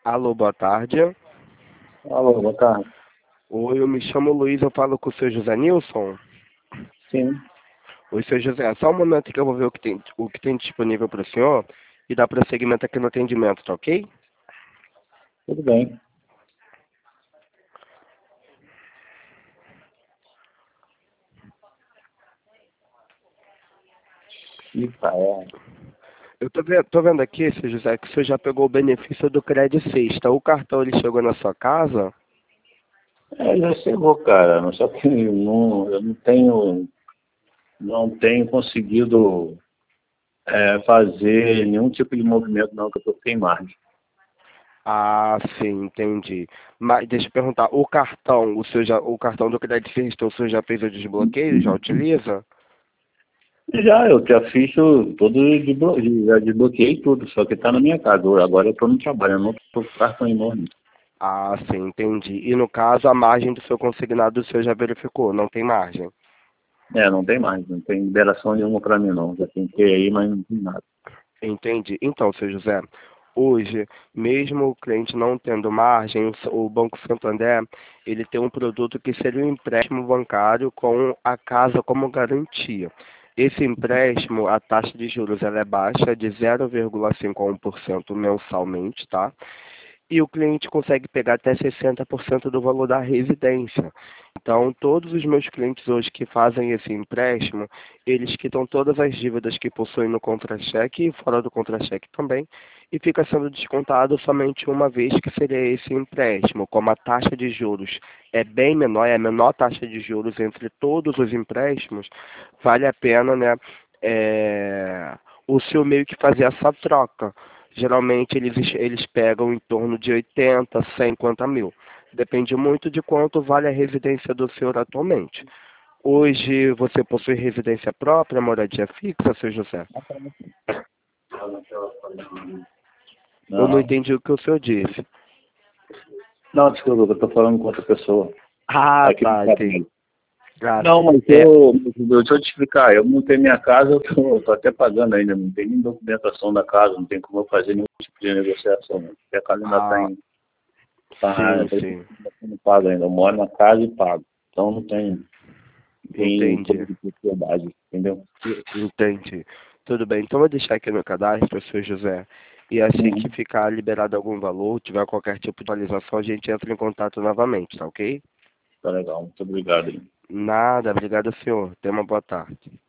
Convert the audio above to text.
Alô, boa tarde. Alô, boa tarde. Oi, eu me chamo Luiz, eu falo com o seu José Nilson. Sim, Oi, seu José, só um momento que eu vou ver o que tem disponível para o senhor e dar prosseguimento aqui no atendimento, tá ok? tudo bem. Eita, Tô vendo aqui, seu José, que o senhor já pegou o benefício do Crédito Sexta. O cartão ele chegou na sua casa? Já chegou, cara, mas só que eu não tenho conseguido fazer nenhum tipo de movimento não, que eu tô sem margem. Ah, sim, entendi. Mas deixa eu perguntar, o cartão do Crédito Sexta, o senhor já fez o desbloqueio? Já utiliza? Eu já fiz tudo, já desbloqueei tudo, só que tá na minha casa. Agora eu tô no trabalho, eu não tô com cartão enorme. Ah, sim, entendi. E no caso, a margem do seu consignado, o senhor já verificou, não tem margem. Não tem mais, não tem liberação nenhuma pra mim não. Já tentei aí, mas não tem nada. Entendi. Então, seu José, hoje, mesmo o cliente não tendo margem, o Banco Santander, ele tem um produto que seria um empréstimo bancário com a casa como garantia. Esse empréstimo, a taxa de juros ela é baixa, de 0,5 a 1% mensalmente, tá? E o cliente consegue pegar até 60% do valor da residência. Então, todos os meus clientes hoje que fazem esse empréstimo, eles quitam todas as dívidas que possuem no contra-cheque e fora do contra-cheque também, e fica sendo descontado somente uma vez que seria esse empréstimo. Como a taxa de juros é bem menor, é a menor taxa de juros entre todos os empréstimos, vale a pena, né, o seu meio que fazer essa troca. Geralmente eles pegam em torno de 80, 150 mil. Depende muito de quanto vale a residência do senhor atualmente. Hoje você possui residência própria, moradia fixa, seu José? Eu não Não, entendi o que o senhor disse. não, desculpa, eu tô falando com outra pessoa. Ah, Aqui no tá, entendi. trabalho. Ah, Não, sim. mas deixa eu te explicar. Eu montei minha casa, eu tô até pagando ainda. Não tem nem documentação da casa, não tem como eu fazer nenhum tipo de negociação. Não. Porque a casa ainda está Ah, sim, sim. não pago ainda. Eu moro na casa e pago. Então não tem coisa Entendi. de propriedade, entendeu? Entendi. Tudo bem, então eu vou deixar aqui no cadastro, seu José. E assim que Uhum. ficar liberado algum valor, tiver qualquer tipo de atualização, a gente entra em contato novamente, tá ok? Tá legal. Muito obrigado aí. Nada, obrigado, senhor. Tenha uma boa tarde.